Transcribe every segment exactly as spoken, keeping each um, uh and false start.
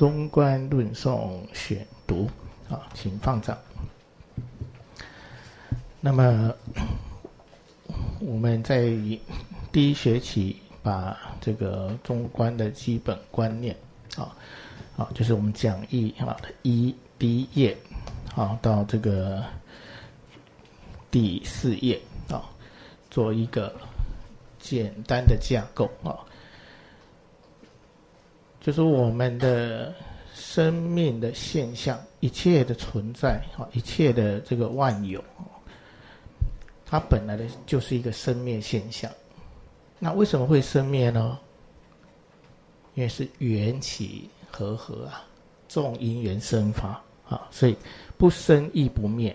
中观论颂选读啊，请放掌。那么我们在第一学期把这个中观的基本观念啊，啊，就是我们讲义啊一第一页啊到这个第四页啊，做一个简单的架构啊。就是我们的生命的现象，一切的存在，一切的这个万有，它本来的就是一个生灭现象。那为什么会生灭呢？因为是缘起和合啊，众因缘生法啊，所以不生亦不灭。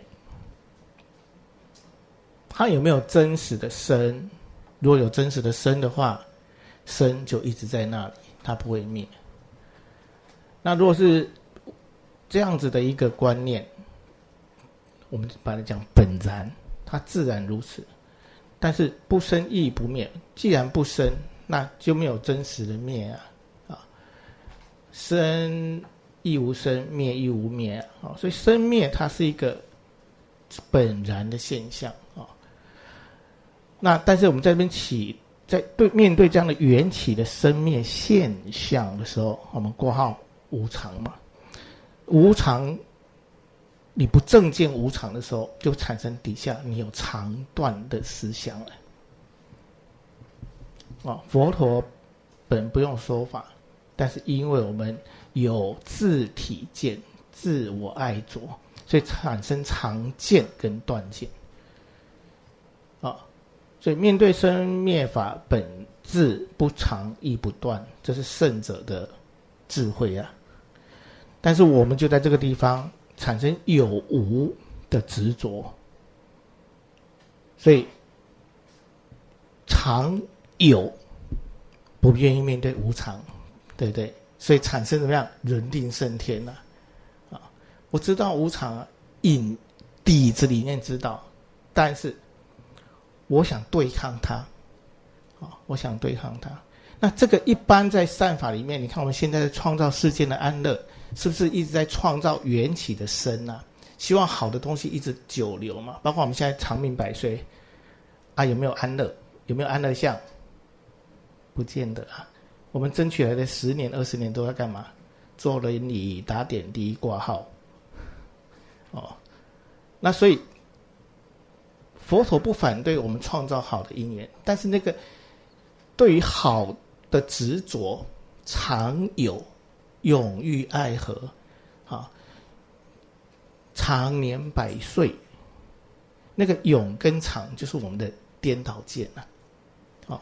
它有没有真实的生？如果有真实的生的话，生就一直在那里，它不会灭。那如果是这样子的一个观念，我们把它讲本然，它自然如此。但是不生亦不灭，既然不生，那就没有真实的灭啊！啊，生亦无生，灭亦无灭啊！所以生灭它是一个本然的现象啊。那但是我们在这边起，在对面对这样的缘起的生灭现象的时候，我们括号无常嘛，无常，你不正见无常的时候，就产生底下你有常断的思想了。哦，佛陀本不用说法，但是因为我们有自体见、自我爱着，所以产生常见跟断见。啊、哦，所以面对生灭法本质不常亦不断，这是圣者的智慧啊。但是我们就在这个地方产生有无的执着，所以常有不愿意面对无常，对不对？所以产生怎么样？人定胜天啊！啊，我知道无常啊，隐底子里面知道，但是我想对抗它，啊，我想对抗它。那这个一般在善法里面，你看我们现在在创造世间的安乐，是不是一直在创造缘起的生啊？希望好的东西一直久留嘛。包括我们现在长命百岁啊，有没有安乐？有没有安乐相？不见得啊。我们争取来的十年、二十年都要干嘛？做伦理、打点滴、挂号。哦，那所以佛陀不反对我们创造好的因缘，但是那个对于好的执着常有，永浴爱河，啊，常年百岁，那个永跟常就是我们的颠倒见啊，哦，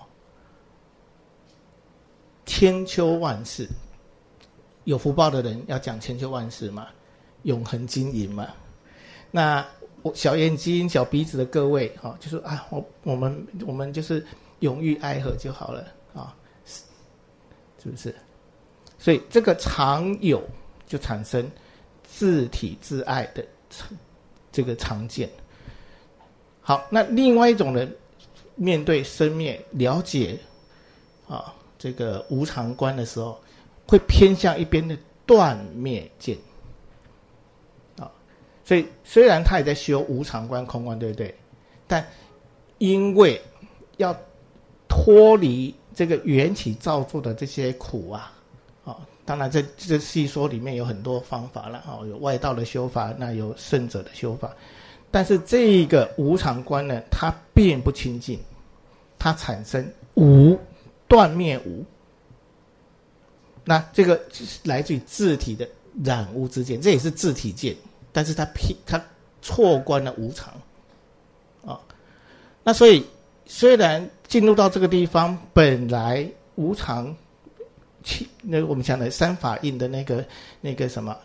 千秋万世，有福报的人要讲千秋万世嘛，永恒经营嘛。那小眼睛、小鼻子的各位，哈、哦，就是啊，我我们我们就是永浴爱河就好了啊、哦，是不是？所以这个常有就产生自体自爱的这个常见。好，那另外一种人面对生灭了解啊这个无常观的时候，会偏向一边的断灭见。啊，所以虽然他也在修无常观、空观，对不对？但因为要脱离这个缘起造作的这些苦啊。哦，当然这这细说里面有很多方法了，哦，有外道的修法，那有圣者的修法，但是这个无常观呢，它并不清净，它产生无，断灭无。那这个来自于自体的染污之见，这也是自体见，但是它它错观了无常，啊、哦，那所以虽然进入到这个地方，本来无常。那我们讲的三法印的那个那个什么，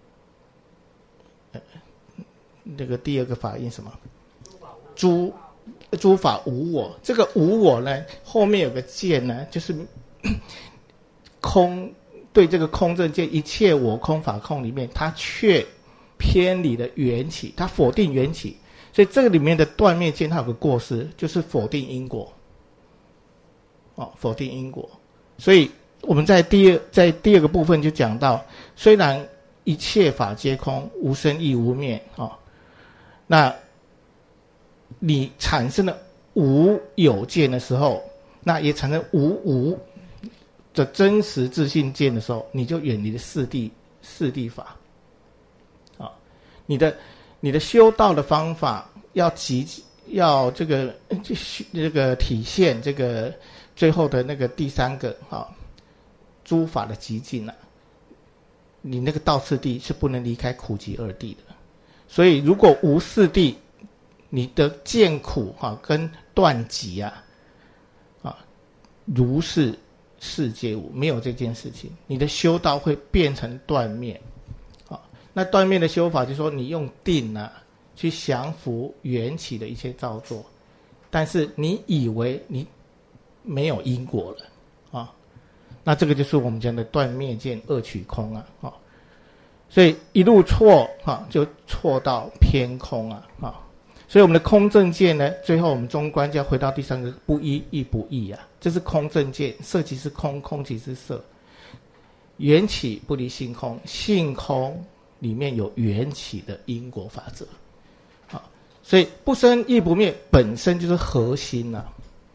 呃，那个第二个法印什么？诸诸法无我。这个无我呢，后面有个见呢，就是空对这个空正见，一切我空法空里面，它却偏离了缘起，它否定缘起，所以这个里面的断灭见，它有个过失，就是否定因果。哦，否定因果，所以。 我们在第二在第二个部分就讲到，虽然一切法皆空，无生亦无灭哦，那你产生了无有见的时候，那也产生无无的真实自性见的时候，你就远离了四谛四谛法。啊、哦，你的你的修道的方法要极要这个这个体现这个最后的那个第三个啊、哦，诸法的极尽啊，你那个道次第是不能离开苦集二谛的。所以如果无四谛，你的见苦哈、啊、跟断集啊啊如是世界无，没有这件事情，你的修道会变成断灭啊。那断灭的修法就是说，你用定啊去降伏缘起的一切造作，但是你以为你没有因果了啊，那这个就是我们讲的断灭见二取空啊啊。所以一路错啊，就错到偏空啊啊。所以我们的空正见呢，最后我们中观就要回到第三个不一亦不异啊，这是空正见，色即是空，空即是色，缘起不离性空，性空里面有缘起的因果法则啊，所以不生亦不灭本身就是核心啊。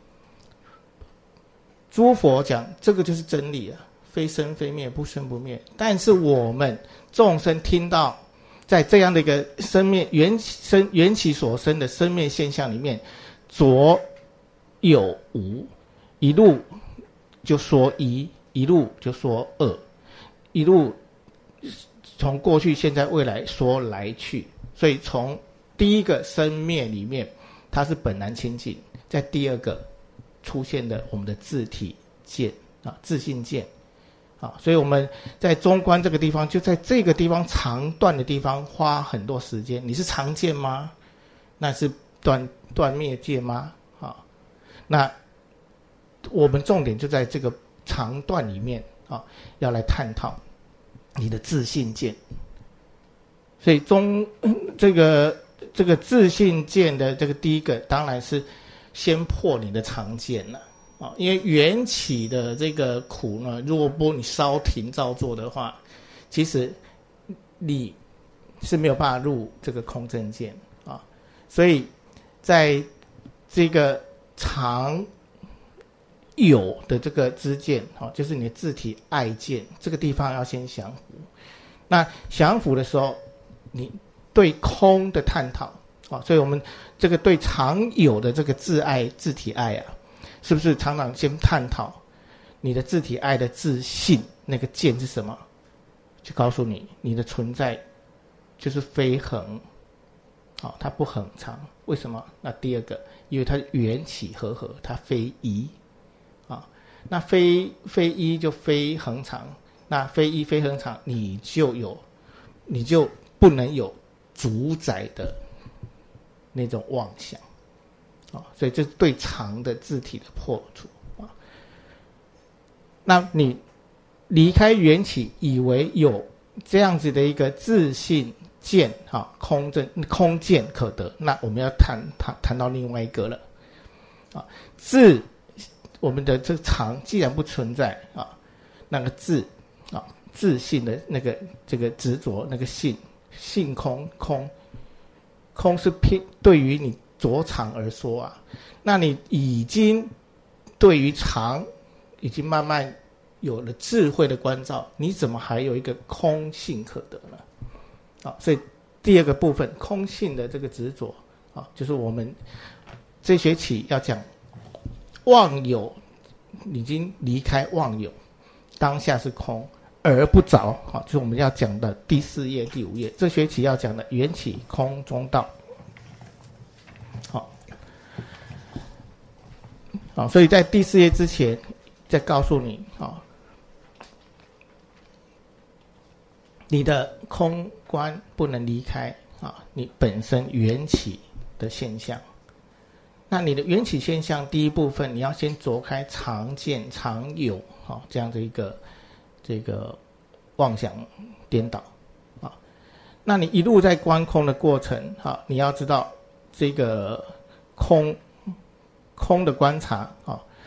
诸佛讲这个就是真理啊，非生非灭，不生不灭，但是我们众生听到在这样的一个生灭缘生缘起所生的生灭现象里面，左有无，一路就说一，一路就说二，一路从过去现在未来说来去，所以从第一个生灭里面它是本然清净，在第二个出现的我们的自体见啊，自性见啊，所以我们在中观这个地方，就在这个地方长断的地方花很多时间。你是常见吗？那是断断灭见吗？啊，那我们重点就在这个长断里面啊，要来探讨你的自性见。所以中这个这个自性见的这个第一个，当然是先破你的常见了。啊，因为缘起的这个苦呢，如果不你稍停造作的话，其实你是没有办法入这个空正见啊。所以在这个常有的这个知见，啊，就是你的自体爱见这个地方要先降伏。那降伏的时候，你对空的探讨啊，所以我们这个对常有的这个自爱自体爱啊。是不是常常先探讨你的自体爱的自性那个见是什么？就告诉你，你的存在就是非恒，好、哦，它不恒常。为什么？那第二个，因为它缘起和合，它非一啊、哦。那非非一就非恒常，那非一非恒常，你就有，你就不能有主宰的那种妄想。啊、哦，所以这是对常的自体的破除啊。那你离开缘起，以为有这样子的一个自性见，哈、哦，空正空见可得，那我们要谈谈谈到另外一个了啊。自我们的这个常既然不存在啊，那个自啊自性的那个这个执着那个性性空空空是偏对于你着常而说啊，那你已经对于常已经慢慢有了智慧的关照，你怎么还有一个空性可得呢？啊，所以第二个部分空性的这个执着啊，就是我们这学期要讲妄有已经离开妄有，当下是空而不着，好，就是我们要讲的第四页第五页，这学期要讲的缘起空中道。好，好，所以在第四页之前，再告诉你，好，你的空观不能离开啊，你本身缘起的现象。那你的缘起现象，第一部分你要先着开常见、常有，好，这样的一个这个妄想颠倒啊。那你一路在观空的过程，好，你要知道。这个空空的观察啊，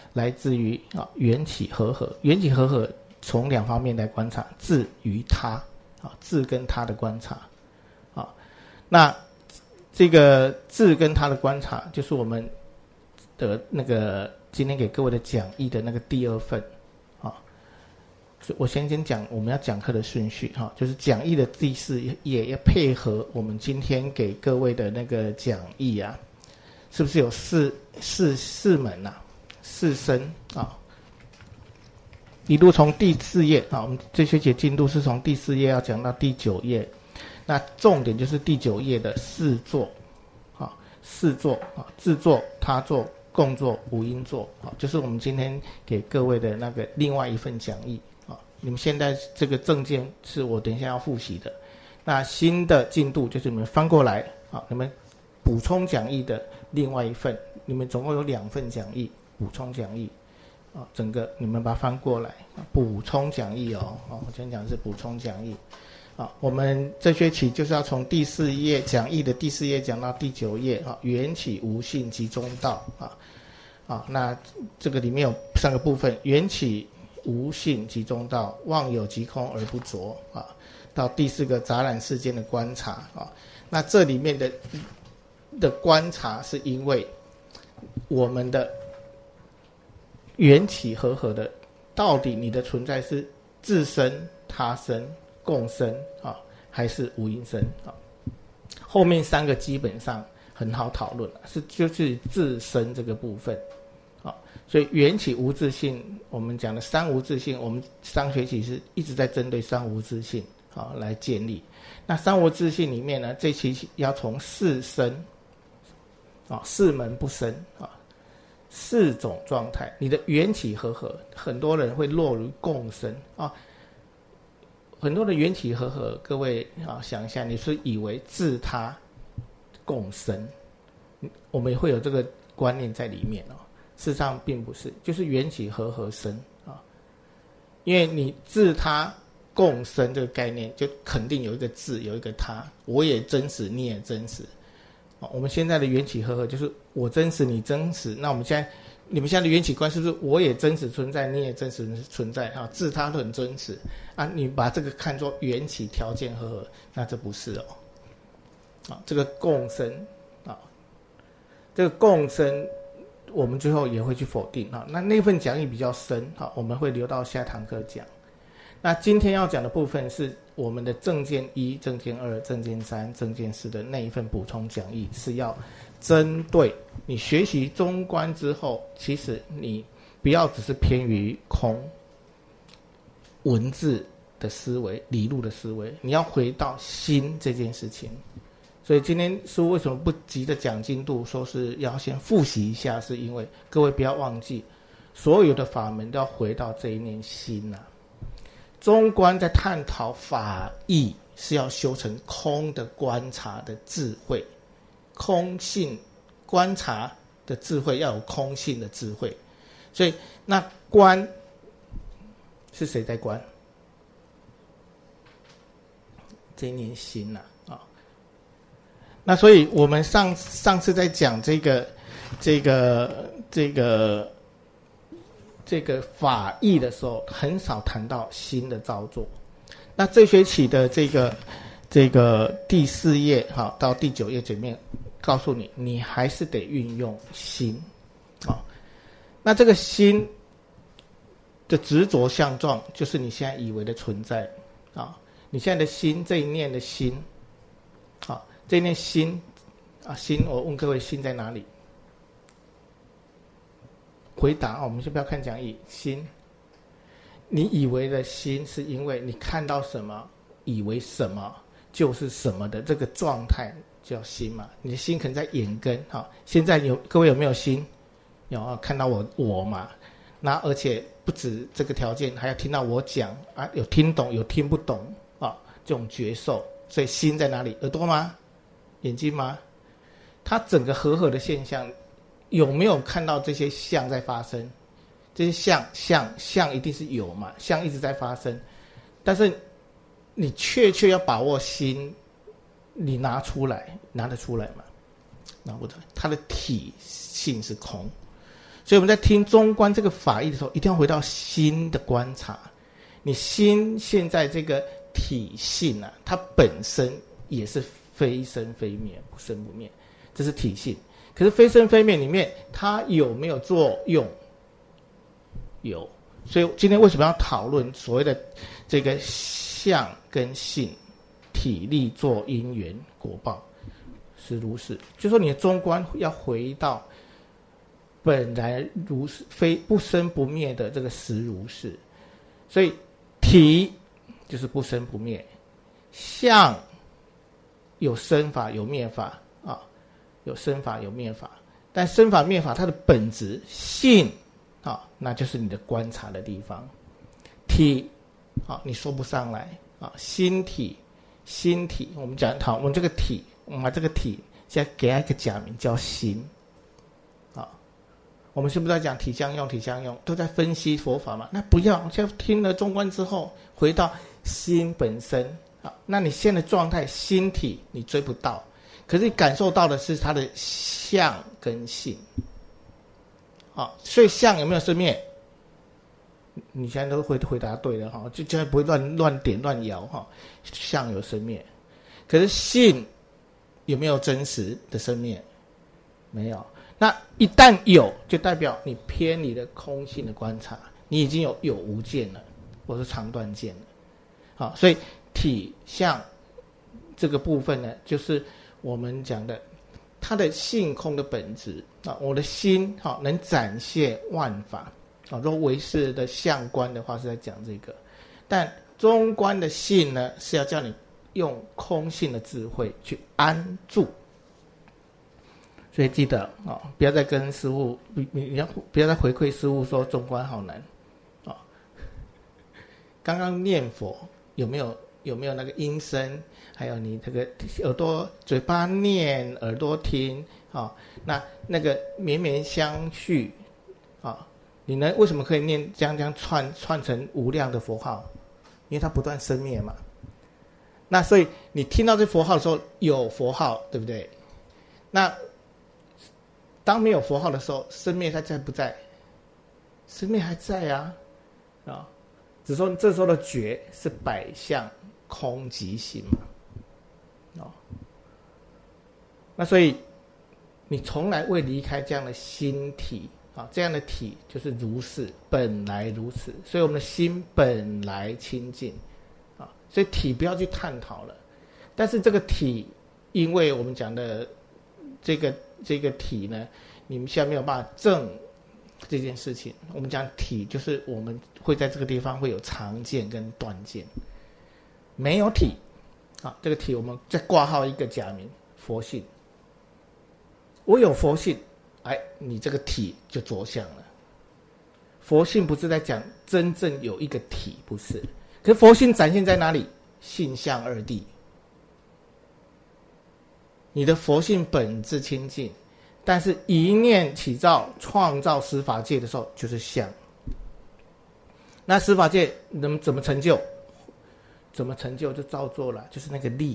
来自于啊缘起和合。缘起和合从两方面来观察，自与他啊，自跟他的观察啊。那这个自跟他的观察，就是我们的那个今天给各位的讲义的那个第二份啊。我先先讲我们要讲课的顺序哈，就是讲义的第四页要配合我们今天给各位的那个讲义啊，是不是有四四四门啊，四声啊？一路从第四页啊，我们这学期进度是从第四页要讲到第九页，那重点就是第九页的四作啊，四作啊，自作、他作、共作、无因作啊，就是我们今天给各位的那个另外一份讲义。你们现在这个证件是我等一下要复习的，那新的进度就是你们翻过来啊，你们补充讲义的另外一份，你们总共有两份讲义，补充讲义啊，整个你们把它翻过来，补充讲义哦，哦，我今天讲的是补充讲义啊，我们这学期就是要从第四页讲义的第四页讲到第九页啊，缘起无性即中道啊啊，那这个里面有三个部分，缘起无性即中道，妄有即空而不着啊。到第四个杂染世间的观察啊，那这里面的的观察是因为我们的缘起和合的，到底你的存在是自生、他生、共生啊，还是无因生啊？后面三个基本上很好讨论，是就是自生这个部分。所以缘起无自性，我们讲的三无自性，我们上学期是一直在针对三无自性啊来建立。那三无自性里面呢，这期要从四生啊，四门不生啊，四种状态，你的缘起和合，很多人会落于共生啊。很多的缘起和合，各位啊想一下，你是以为自他共生，我们也会有这个观念在里面哦。事实上并不是，就是缘起和合生啊，因为你自他共生这个概念，就肯定有一个自，有一个他，我也真实，你也真实。啊，我们现在的缘起和合就是我真实，你真实。那我们现在，你们现在的缘起观是不是我也真实存在，你也真实存在啊？自他都很真实啊，你把这个看作缘起条件和合，那这不是哦。啊，这个共生啊，这个共生。我们最后也会去否定啊，那那份讲义比较深啊，我们会留到下堂课讲。那今天要讲的部分是我们的正见一、正见二、正见三、正见四的那一份补充讲义，是要针对你学习中观之后，其实你不要只是偏于空文字的思维、理路的思维，你要回到心这件事情。所以今天书为什么不急着讲进度，说是要先复习一下，是因为各位不要忘记，所有的法门都要回到这一念心啊。中观在探讨法义，是要修成空的观察的智慧，空性观察的智慧要有空性的智慧。所以那观是谁在观？这一念心啊。那所以我们上上次在讲这个这个这个这个法义的时候，很少谈到心的造作。那这学期的这个这个第四页哈到第九页前面，告诉你，你还是得运用心啊。那这个心的执着相状，就是你现在以为的存在啊。你现在的心这一念的心啊。这一念心啊，心，我问各位，心在哪里？回答啊，我们先不要看讲义。心，你以为的心，是因为你看到什么，以为什么就是什么的这个状态叫心嘛？你的心可能在眼根哈。现在有各位有没有心？有啊，看到我我嘛？那而且不止这个条件，还要听到我讲啊，有听懂有听不懂啊，这种觉受。所以心在哪里？耳朵吗？眼睛吗？它整个和合的现象有没有看到这些相在发生？这些相相相一定是有嘛，相一直在发生，但是你确切要把握心，你拿出来，拿得出来吗？拿不出来，它的体性是空， 所以我们在听中观这个法义的时候，一定要回到心的观察。你心现在这个体性啊，它本身也是非生非灭，不生不灭，这是体性。可是非生非灭里面，它有没有作用？有。所以今天为什么要讨论所谓的这个相跟性，体力作因缘果报，是如是。就说你的中观要回到本来如是，非不生不灭的这个实如是。所以体就是不生不灭，相有生法有灭法啊，有生法有灭法，但生法灭法它的本质性啊，那就是你的观察的地方。体啊，你说不上来啊，心体，心体，我们讲好，我们这个体，我们把这个体现在给它一个假名叫心啊。我们是不是在讲体相用？体相用都在分析佛法嘛？那不要，现在听了中观之后，回到心本身啊。那你现在的状态，心体你追不到，可是你感受到的是它的相跟性。啊，所以相有没有生灭？你现在都会回答对了哈，就现在不会乱乱点乱摇哈。相有生灭，可是性有没有真实的生灭？没有。那一旦有，就代表你偏离了空性的观察，你已经有有无见了，或是长短见了。好，所以体相这个部分呢，就是我们讲的它的性空的本质啊。我的心好能展现万法啊。如果唯识的相观的话是在讲这个，但中观的性呢，是要叫你用空性的智慧去安住。所以记得啊，不要再跟师父，你你要不要再回馈师父说中观好难啊。刚刚念佛有没有有没有那个音声？还有你这个耳朵、嘴巴念，耳朵听啊，那那个绵绵相续啊，你呢为什么可以念这样这样串串成无量的佛号？因为它不断生灭嘛。那所以你听到这佛号的时候，有佛号，对不对？那当没有佛号的时候，生灭它在不在？生灭还在啊，啊，只说这时候的觉是百相空即行嘛，哦，那所以你从来未离开这样的心体啊，这样的体就是如是，本来如此，所以我们的心本来清净啊，所以体不要去探讨了。但是这个体，因为我们讲的这个这个体呢，你们现在没有办法证这件事情。我们讲体，就是我们会在这个地方会有常见跟断见，没有体啊，这个体我们再挂号一个假名佛性。我有佛性，哎，你这个体就着相了。佛性不是在讲真正有一个体，不是。可是佛性展现在哪里？性相二谛。你的佛性本质清净，但是一念起造创造十法界的时候，就是相。那十法界能怎么成就？怎么成就就造作了，就是那个力。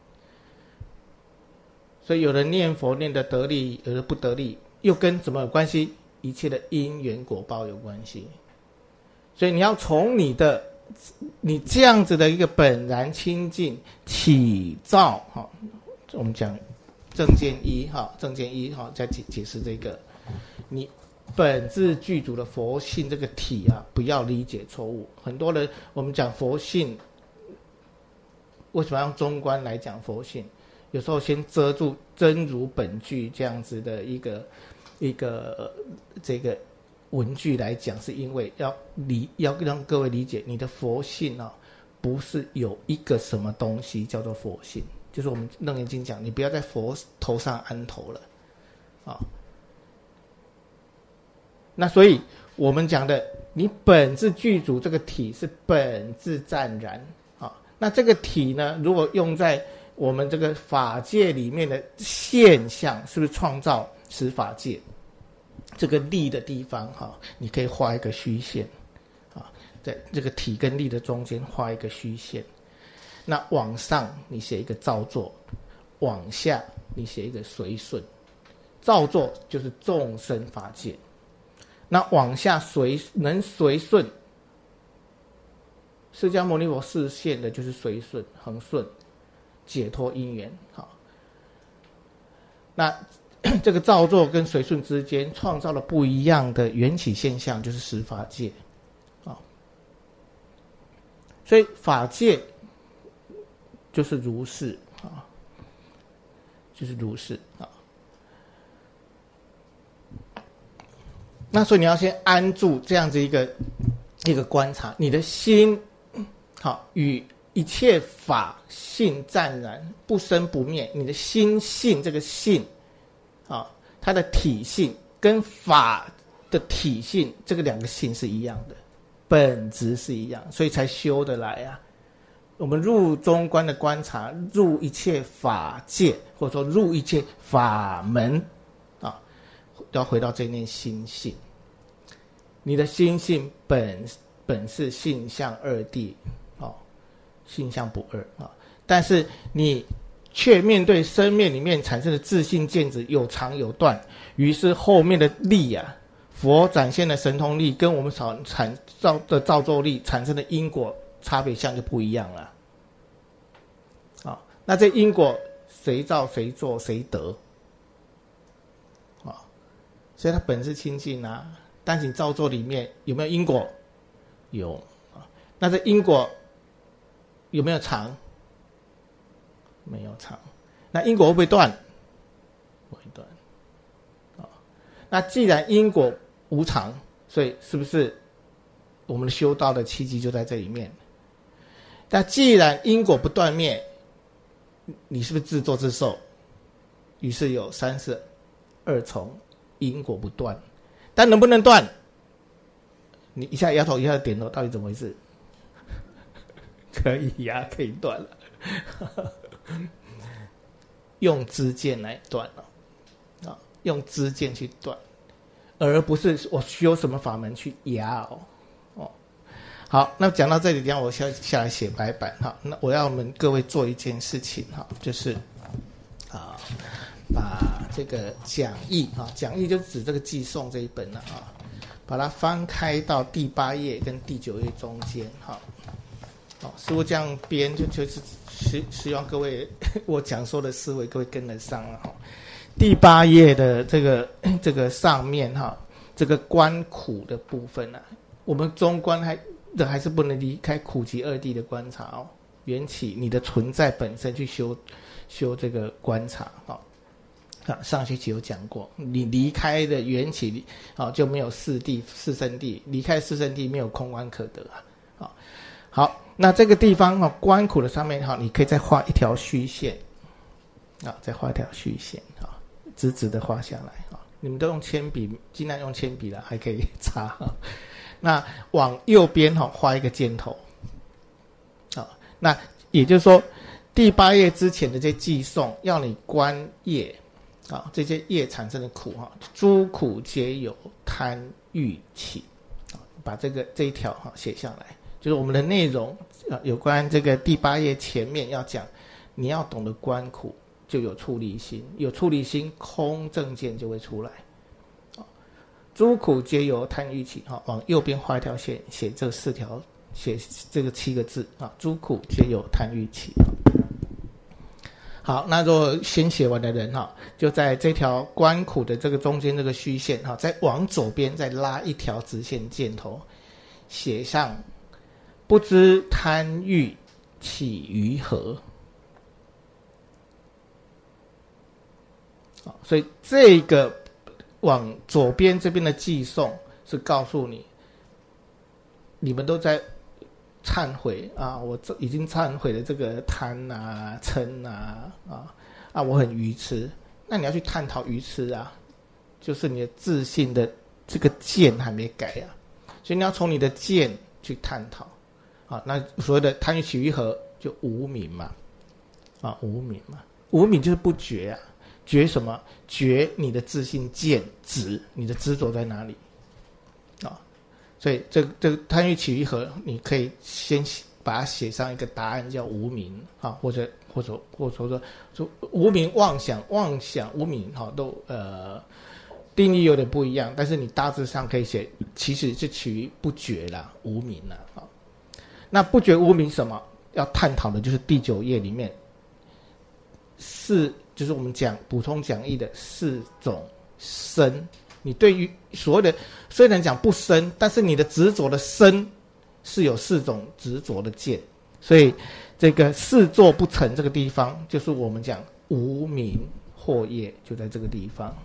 所以有人念佛念得得力，有人不得力，又跟怎么有关系？一切的因缘果报有关系。所以你要从你的你这样子的一个本然清净起造哈，我们讲正见一哈，正见一哈，再解解释这个，你本质具足的佛性这个体啊，不要理解错误。很多人我们讲佛性，为什么要用中观来讲佛性？有时候先遮住真如本具这样子的一个一个、呃、这个文句来讲，是因为要理要让各位理解，你的佛性啊，不是有一个什么东西叫做佛性，就是我们楞严经讲，你不要在佛头上安头了啊。那所以我们讲的，你本质具足这个体是本质湛然啊。那这个体呢，如果用在我们这个法界里面的现象，是不是创造十法界？这个力的地方哈，你可以画一个虚线啊，在这个体跟力的中间画一个虚线。那往上你写一个造作，往下你写一个随顺。造作就是众生法界， 那往下随能随顺，释迦牟尼佛示现的就是随顺、恒顺、解脱因缘。好，那这个造作跟随顺之间创造了不一样的缘起现象，就是十法界。啊，所以法界就是如是啊，就是如是啊。那所以你要先安住这样子一个一个观察，你的心好与一切法性湛然，不生不灭。你的心性这个性啊，它的体性跟法的体性这个两个性是一样的，本质是一样，所以才修得来啊。我们入中观的观察，入一切法界，或者说入一切法门啊，都要回到这念心性。你的心性本本是性相二谛，哦，性相不二啊。但是你却面对生灭里面产生的自性见子有长有短，于是后面的力啊，佛展现的神通力跟我们所产造的造作力产生的因果差别相就不一样了。啊，那这因果谁造谁做谁得？啊，所以它本是清净啊。但是你造作里面有没有因果？有啊。那这因果有没有常？没有常。那因果会不会断？不会断。啊，那既然因果无常，所以是不是我们修道的契机就在这里面？那既然因果不断灭，你是不是自作自受？于是有三十二重因果不断。但能不能断？你一下摇头一下点头，到底怎么回事？可以呀、啊，可以断了。用知见来断了、啊，用知见去断，而不是我修什么法门去压哦。哦，好，那讲到这里，等一下我下下来写白板哈。那我要我们各位做一件事情哈，就是啊。把这个讲义啊，讲义就指这个寄送这一本了啊，把它翻开到第八页跟第九页中间哈。好，师父这样编就就是希希望各位我讲说的思维各位跟得上了哈。第八页的这个这个上面哈，这个观苦的部分啊，我们中观还的还是不能离开苦集二谛的观察哦，缘起你的存在本身去修修这个观察啊。啊，上学期有讲过，你离开的缘起啊，就没有四谛、四圣谛，离开四圣谛没有空观可得啊。啊，好，那这个地方啊，观苦的上面哈，你可以再画一条虚线，啊，再画一条虚线啊，直直的画下来啊。你们都用铅笔，尽量用铅笔了，还可以擦。啊、那往右边哈画一个箭头，啊，那也就是说，第八页之前的这寄送要你观业。啊，这些业产生的苦哈，诸苦皆有贪欲起，啊，把这个这一条哈写下来，就是我们的内容啊，有关这个第八页前面要讲，你要懂得观苦，就有出离心，有出离心，空正见就会出来。啊，诸苦皆由贪欲起，哈，往右边画一条线，写这四条，写这个七个字啊，诸苦皆由贪欲起。好，那如果先写完的人哈，就在这条观苦的这个中间这个虚线哈，再往左边再拉一条直线箭头，写上不知贪欲起于何。好，所以这个往左边这边的寄送是告诉你，你们都在忏悔啊！我已经忏悔了这个贪啊、嗔啊、啊啊，我很愚痴。那你要去探讨愚痴啊，就是你的自信的这个见还没改啊，所以你要从你的见去探讨啊。那所谓的贪欲起于何，就无明嘛，啊，无明嘛，无明就是不觉啊，觉什么？觉你的自信见执，你的执着在哪里啊？所以这这个贪欲起于何，你可以先把它写上一个答案，叫无明啊，或者或者或者说说无明妄想、妄想无明哈，都呃定义有点不一样，但是你大致上可以写，其实是取于不觉啦、无明啦。好，那不觉无明什么？要探讨的就是第九页里面四，就是我们讲补充讲义的四种身。你对于所谓的虽然讲不生，但是你的执着的生是有四种执着的见，所以这个事做不成这个地方，就是我们讲无明惑业，就在这个地方。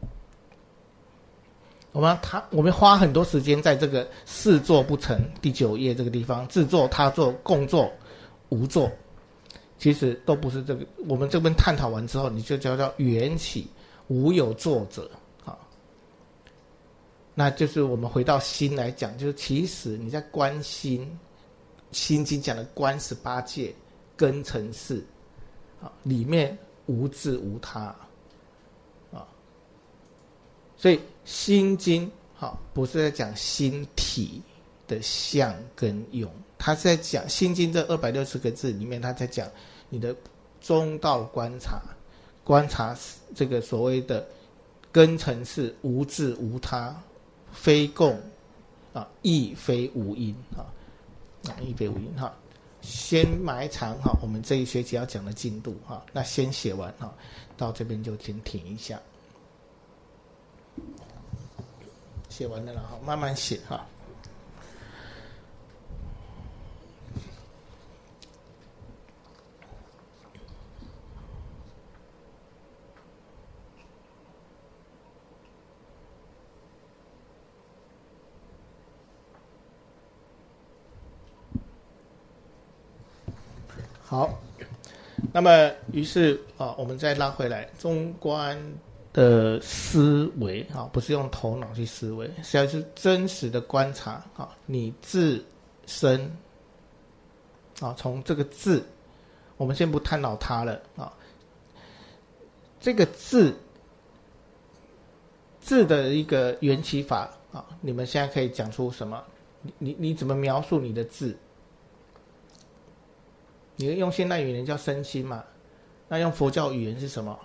我们他我们花很多时间在这个事做不成第九页这个地方，自作、他作、共作、无作，其实都不是这个。我们这边探讨完之后，你就叫叫缘起无有作者。那就是我们回到心来讲，就是其实你在观心，心经讲的观十八界根尘世啊，里面无自无他啊，所以心经好不是在讲心体的相跟用，它是在讲心经这二百六十个字里面，它在讲你的中道观察，观察这个所谓的根尘世无自无他。非共啊，亦非无因啊，亦非无因哈。先埋藏哈，我们这一学期要讲的进度哈，那先写完哈，到这边就先停一下。写完了了哈，慢慢写哈。好，那么于是啊，我们再拉回来，中观的思维啊，不是用头脑去思维，实际上是真实的观察啊，你自身啊，从这个字，我们先不探讨它了啊，这个字字的一个缘起法啊，你们现在可以讲出什么？你你你怎么描述你的字？你用现代语言叫身心嘛，那用佛教语言是什么？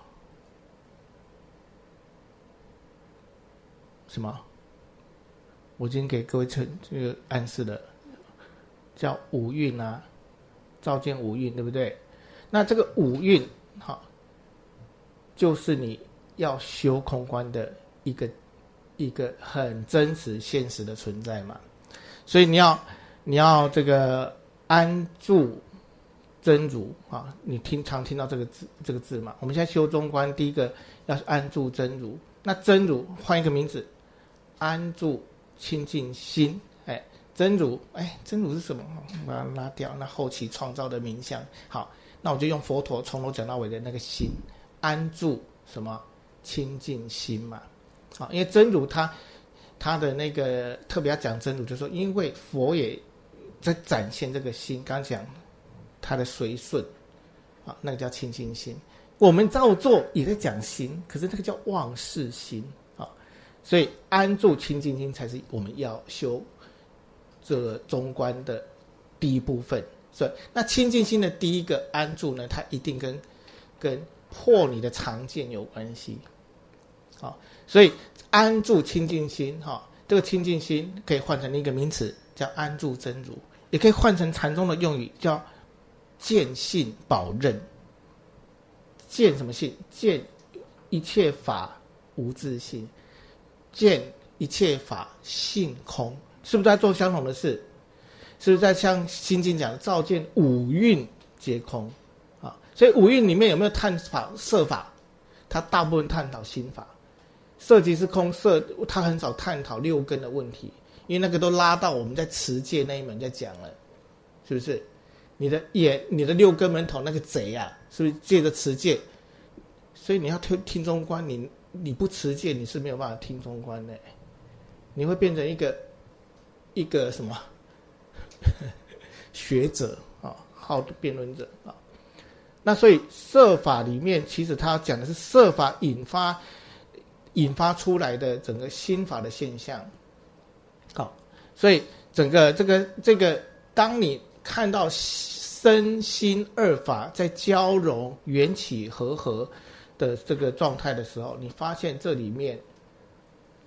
什么？我今天给各位这这个暗示的，叫五蕴啊，照见五蕴，对不对？那这个五蕴，哈，就是你要修空观的一个一个很真实现实的存在嘛。所以你要你要这个安住真如啊，你听常听到这个字这个字嘛。我们现在修中观，第一个要安住真如。那真如换一个名字，安住清净心。哎，真如，哎，真如是什么？把它拉掉。那后期创造的名相。好，那我就用佛陀从头讲到尾的那个心，安住什么？清净心嘛。好，因为真如它它的那个特别要讲真如，就是说，因为佛也在展现这个心，刚讲。它的随顺啊，那个叫清净心。我们照做也在讲心，可是那个叫忘事心啊。所以安住清净心才是我们要修这个中观的第一部分。所以那清净心的第一个安住呢，它一定跟跟破你的常见有关系。好，所以安住清净心哈，这个清净心可以换成一个名词叫安住真如，也可以换成禅宗的用语叫见性保任。见什么性？见一切法无自性，见一切法性空，是不是在做相同的事？是不是在像心经讲的照见五蕴皆空啊？所以五蕴里面有没有探讨色法？它大部分探讨心法。色即是空，色它很少探讨六根的问题，因为那个都拉到我们在持戒那一门在讲了，是不是？你的眼，你的六根门头那个贼啊，是不是借着持戒？所以你要听听中观，你你不持戒，你是没有办法听中观的，你会变成一个一个什么学者啊，好的辩论者啊。那所以色法里面，其实他讲的是色法引发引发出来的整个心法的现象。好，所以整个这个这个，当你看到身心二法在交融、缘起和合的这个状态的时候，你发现这里面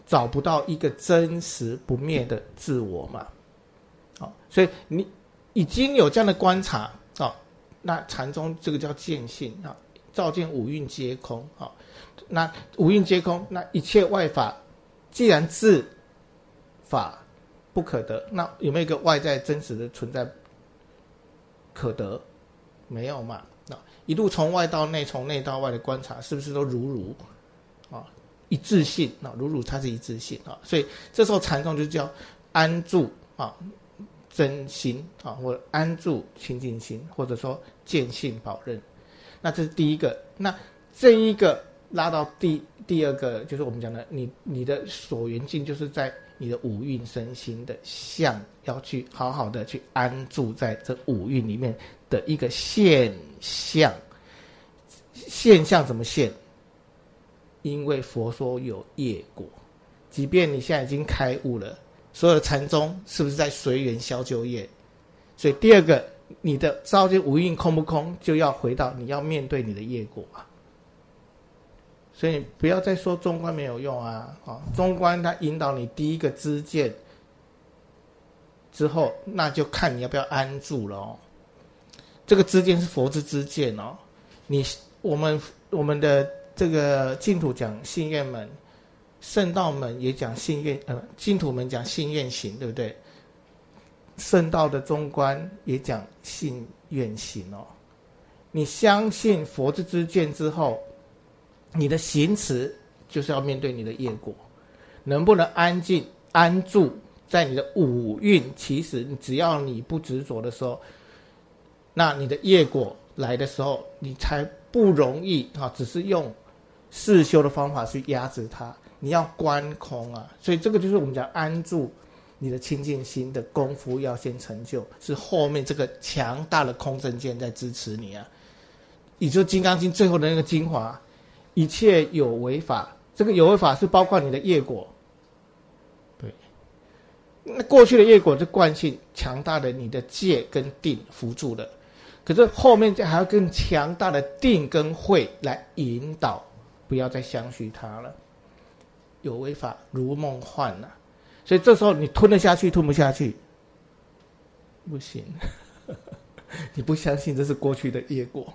找不到一个真实不灭的自我嘛。好，所以你已经有这样的观察，好，那禅宗这个叫见性啊，照见五蕴皆空啊。那五蕴皆空，那一切外法既然自法不可得，那有没有一个外在真实的存在可得？没有嘛。一路从外到内，从内到外的观察，是不是都如如啊一致性啊？如如它是一致性啊，所以这时候禅宗就叫安住啊真心啊，或者安住清净心，或者说见性保任。那这是第一个。那这一个拉到第第二个，就是我们讲的，你你的所缘境，就是在你的五蕴身心的相，要去好好的去安住在这五蕴里面的一个现象。现象怎么现？因为佛说有业果，即便你现在已经开悟了，所有的禅宗是不是在随缘消旧业？所以第二个，你的照见五蕴空不空，就要回到你要面对你的业果啊。所以不要再说中观没有用啊！啊，中观它引导你第一个知见之后，那就看你要不要安住了哦。这个知见是佛之知见哦。你我们我们的这个净土讲信愿门，圣道门也讲信愿，呃，净土门讲信愿行，对不对？圣道的中观也讲信愿行哦。你相信佛之知见之后，你的行持就是要面对你的业果，能不能安静安住在你的五蕴？其实只要你不执着的时候，那你的业果来的时候，你才不容易啊，只是用世修的方法去压制它。你要观空啊，所以这个就是我们讲安住你的清净心的功夫要先成就，是后面这个强大的空正见在支持你啊。也就是《金刚经》最后的那个精华，一切有为法，这个有为法是包括你的业果。对，那过去的业果是惯性强大的，你的戒跟定扶助的。可是后面还要更强大的定跟慧来引导，不要再相续它了。有为法如梦幻啊，所以这时候你吞得下去，吞不下去，不行。你不相信这是过去的业果。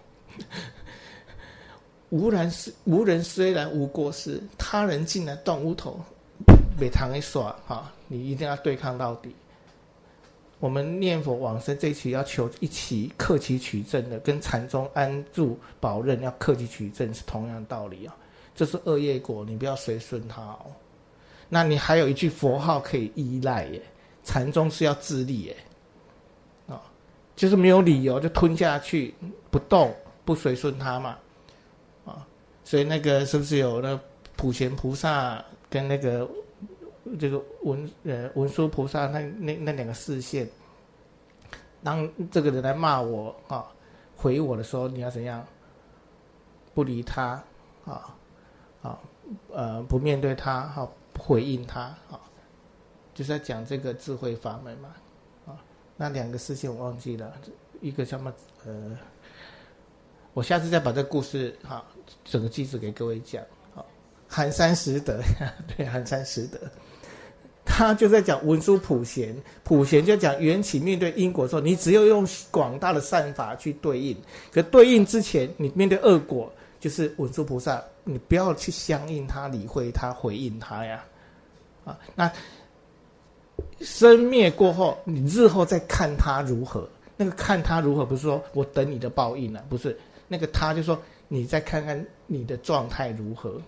无人无人虽然无过失，他人竟然断无头，别堂一耍哈，你一定要对抗到底。我们念佛往生这一期要求一起克期取证的，跟禅宗安住保任要克期取证是同样的道理啊。这是恶业果，你不要随顺它哦。那你还有一句佛号可以依赖耶，禅宗是要自立耶，啊、哦，就是没有理由就吞下去不动，不随顺它嘛，啊、哦，所以那个是不是有那普贤菩萨跟那个这个文呃文殊菩萨那那那两个视线，当这个人来骂我啊、哦，回我的时候，你要怎样？不理他啊。哦啊，呃，不面对他，哈、啊，不回应他，啊，就是在讲这个智慧法门嘛，啊，那两个事情我忘记了，一个什么，呃，我下次再把这个故事，哈、啊，整个句子给各位讲，好、啊，寒山拾得，对，寒山拾得，他就在讲文殊普贤，普贤就讲缘起面对因果的时候，你只有用广大的善法去对应，可对应之前，你面对恶果，就是文殊菩萨。你不要去相应他、理会他、回应他呀，啊，那生灭过后，你日后再看他如何。那个看他如何，不是说我等你的报应啊，不是那个他，就说你再看看你的状态如何，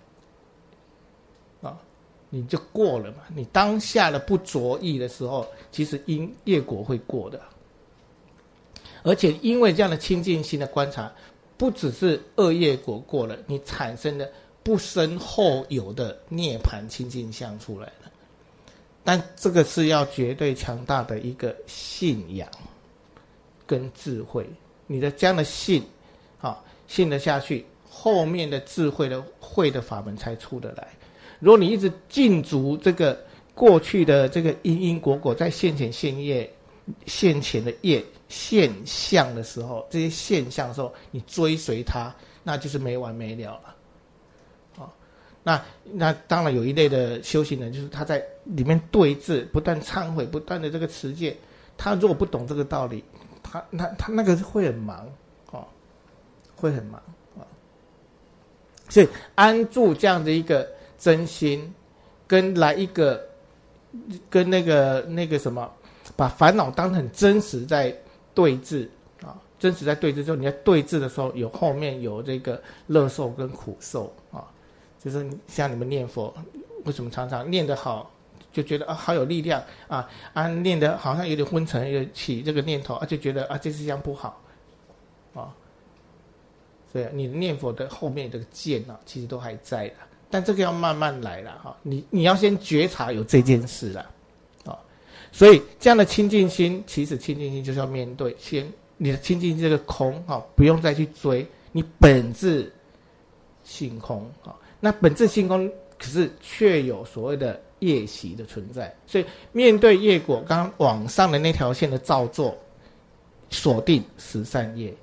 啊，你就过了嘛。你当下的不着意的时候，其实因业果会过的，而且因为这样的清净心的观察。不只是恶业果过了，你产生的不生后有的涅槃清净相出来了。但这个是要绝对强大的一个信仰跟智慧，你的这样的信，啊，信得下去，后面的智慧的慧的法门才出得来。如果你一直禁足这个过去的这个因因果果，在现前现业现前的业现象的时候，这些现象的时候，你追随它，那就是没完没了了。啊， 那那当然有一类的修行人，就是他在里面对峙，不断忏悔，不断的这个持戒。他如果不懂这个道理，他他他那个会很忙哦，会很忙啊、哦。所以安住这样的一个真心，跟来一个跟那个那个什么，把烦恼当很真实在对峙啊，真实在对峙之后，你在对峙的时候，有后面有这个乐受跟苦受啊，就是像你们念佛，为什么常常念得好？就觉得啊好有力量啊啊念得好像有点昏沉，有起这个念头啊，就觉得啊这是这样不好啊，所以你念佛的后面这个剑啊，其实都还在的，但这个要慢慢来了哈、啊，你你要先觉察有这件事了啊，所以这样的清净心，其实清净心就是要面对，先你的清净心这个空啊，不用再去追，你本质性空啊，那本质性空可是却有所谓的业习的存在，所以面对业果，刚刚往上的那条线的造作，锁定十善业；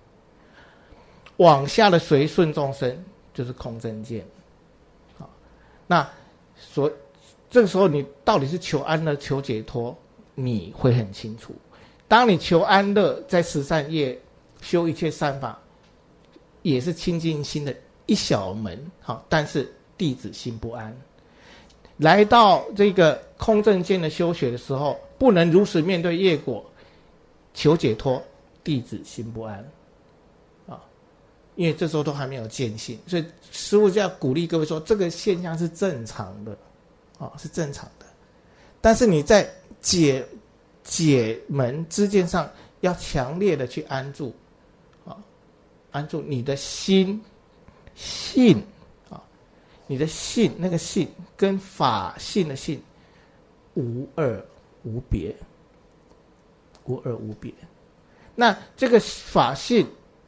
往下的随顺众生，就是空正见。好，那所这个时候你到底是求安乐、求解脱，你会很清楚。当你求安乐，在十善业修一切善法，也是清净心的一小门。好，但是弟子心不安。来到这个空正见的修学的时候，不能如实面对业果，求解脱，弟子心不安啊！因为这时候都还没有见性，所以师父就要鼓励各位说，这个现象是正常的啊，是正常的。但是你在解解门之见上，要强烈的去安住啊，安住你的心性。你的性，那个性跟法性的性无二无别，无二无别。那这个法性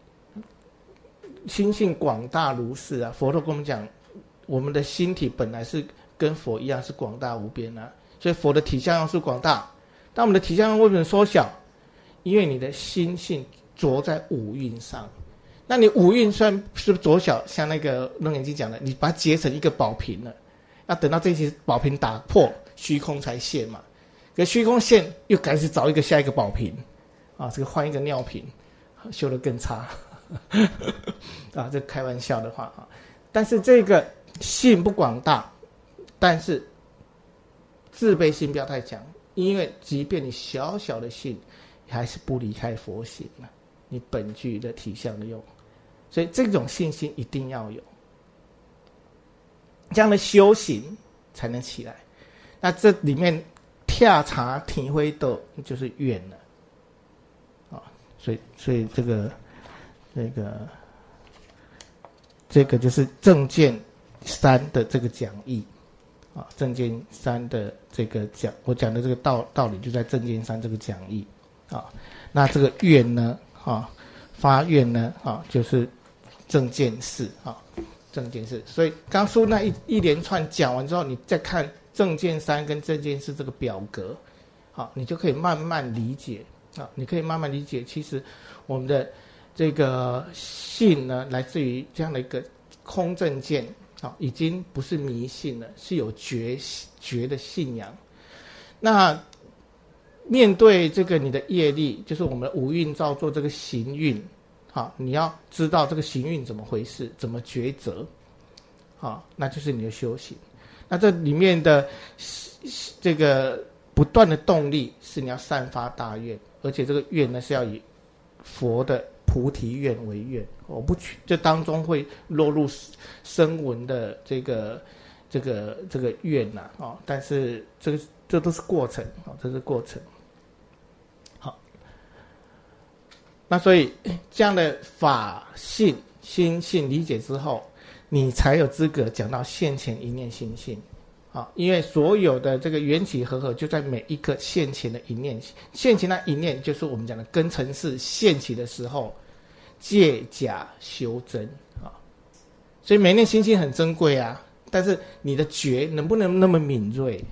心性广大如是啊，佛陀跟我们讲，我们的心体本来是跟佛一样是广大无边啊，所以佛的体相用是广大，但我们的体相用为什么缩小？因为你的心性着在五蕴上。那你五蕴虽然是左小，像那个楞严经讲的，你把它结成一个宝瓶了，要等到这些宝瓶打破，虚空才现嘛。可虚空现又开始找一个下一个宝瓶，啊，这个换一个尿瓶，修得更差，啊，这开玩笑的话啊。但是这个性不广大，但是自卑心不要太强，因为即便你小小的性，还是不离开佛性嘛，你本具的体相的用。所以这种信心一定要有，这样的修行才能起来。那这里面跳茶体会的就是愿了啊，所以所以这个这个这个就是正见三的这个讲义啊，正见三的这个讲，我讲的这个道道理就在正见三这个讲义啊。那这个愿呢啊，发愿呢啊，就是正见四啊，正见四。所以刚说那一一连串讲完之后，你再看正见三跟正见四这个表格，好，你就可以慢慢理解啊，你可以慢慢理解，其实我们的这个信呢，来自于这样的一个空正见，啊，已经不是迷信了，是有觉觉的信仰。那面对这个你的业力，就是我们的五蕴造作这个行运。好，你要知道这个行运怎么回事，怎么抉择，好，那就是你的修行。那这里面的这个不断的动力是你要散发大愿，而且这个愿呢是要以佛的菩提愿为愿，我不去这当中会落入声闻的这个这个这个愿呐、啊，哦，但是这个这都是过程，哦，这是过程。那所以这样的法性心性理解之后，你才有资格讲到现前一念心性啊，因为所有的这个缘起和合就在每一个现前的一念，现前那一念就是我们讲的根尘世现起的时候，借假修真啊，所以每一念心性很珍贵啊，但是你的觉能不能那么敏锐？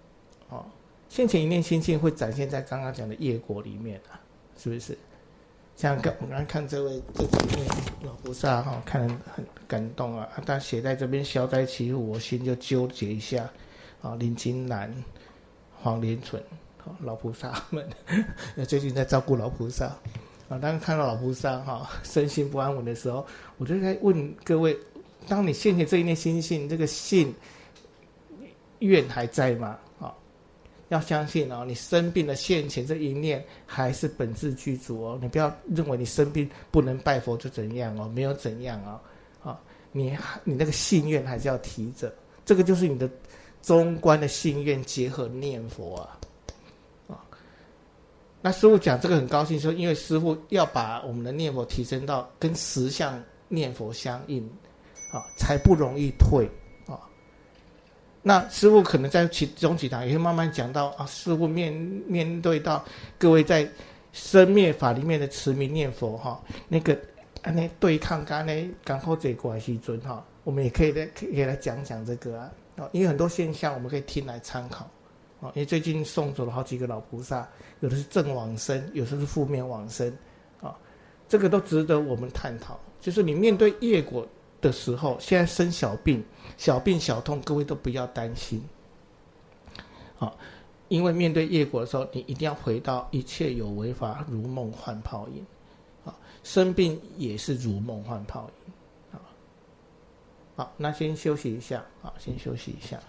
哦，现前一念心性会展现在刚刚讲的业果里面啊。是不是？ 像刚我刚刚看这位这几位老菩萨哈、哦，看得很感动啊。他写在这边消灾祈福，我心就纠结一下啊。林金兰、黄连纯、哦、老菩萨们，最近在照顾老菩萨啊。当看到老菩萨哈、哦、身心不安稳的时候，我就在问各位：当你现前这一念心性，这个性愿还在吗？要相信哦，你生病的现前这一念还是本自具足哦，你不要认为你生病不能拜佛就怎样哦，没有怎样哦，啊，你你那个信愿还是要提着，这个就是你的中观的信愿结合念佛啊，啊，那师父讲这个很高兴说，因为师父要把我们的念佛提升到跟实相念佛相应，啊，才不容易退。那师父可能在其中几堂也会慢慢讲到啊，师父面面对到各位在生灭法里面的持名念佛哈，那个那对抗刚才港口这关系尊哈，我们也可以来可以来讲讲这个啊，因为很多现象我们可以听来参考啊，因为最近送走了好几个老菩萨，有的是正往生，有的是负面往生啊，这个都值得我们探讨。就是你面对业果的时候，现在生小病、小病小痛，各位都不要担心，啊，因为面对业果的时候，你一定要回到一切有为法如梦幻泡影，啊，生病也是如梦幻泡影，啊，好，那先休息一下，啊，先休息一下。